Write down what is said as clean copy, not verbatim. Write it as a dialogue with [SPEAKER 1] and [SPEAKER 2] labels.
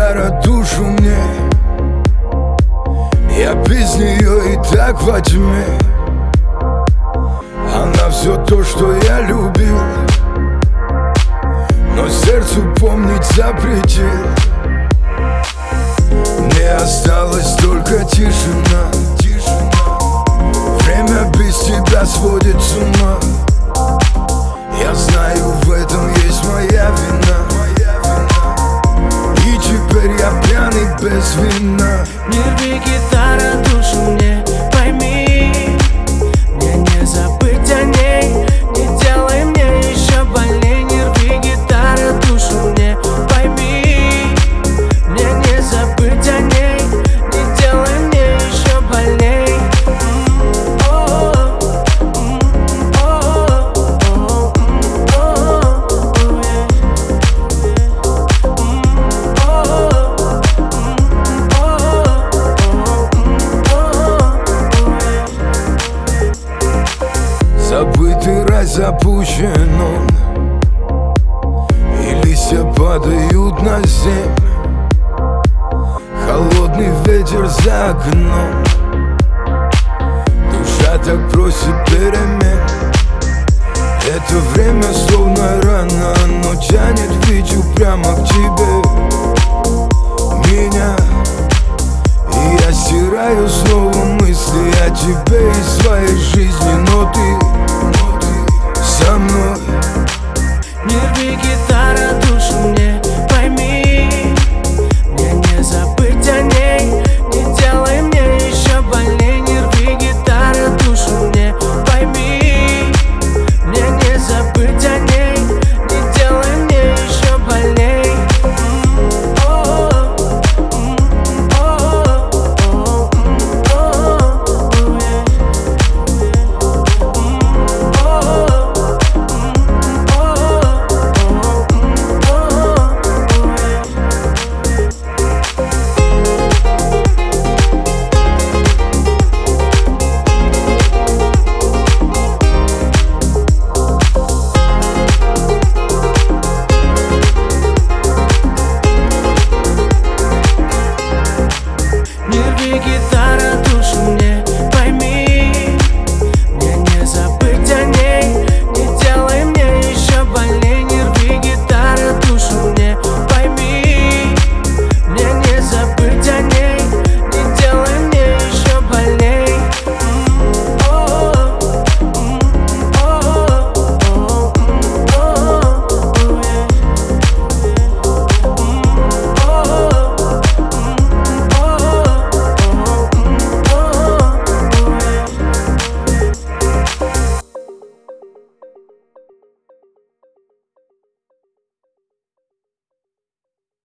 [SPEAKER 1] гитара душу мне, я без нее и так во тьме. Она все то, что я любил, но сердцу помнить запретил. Мне осталась только тишина. Время без тебя сводит с ума. Я знаю, в этом есть моя вина, и теперь я пьяный без вина.
[SPEAKER 2] Не рви, гитара, душу мне, пойми, мне не забыть о ней, не делай мне еще больней. Не рви, гитара, душу мне, пойми, мне не забыть о ней, не делай мне еще больней.
[SPEAKER 1] Забытый рай запущен он, и листья падают на землю. Холодный ветер за окном, душа так просит перемен. Это время словно рана, но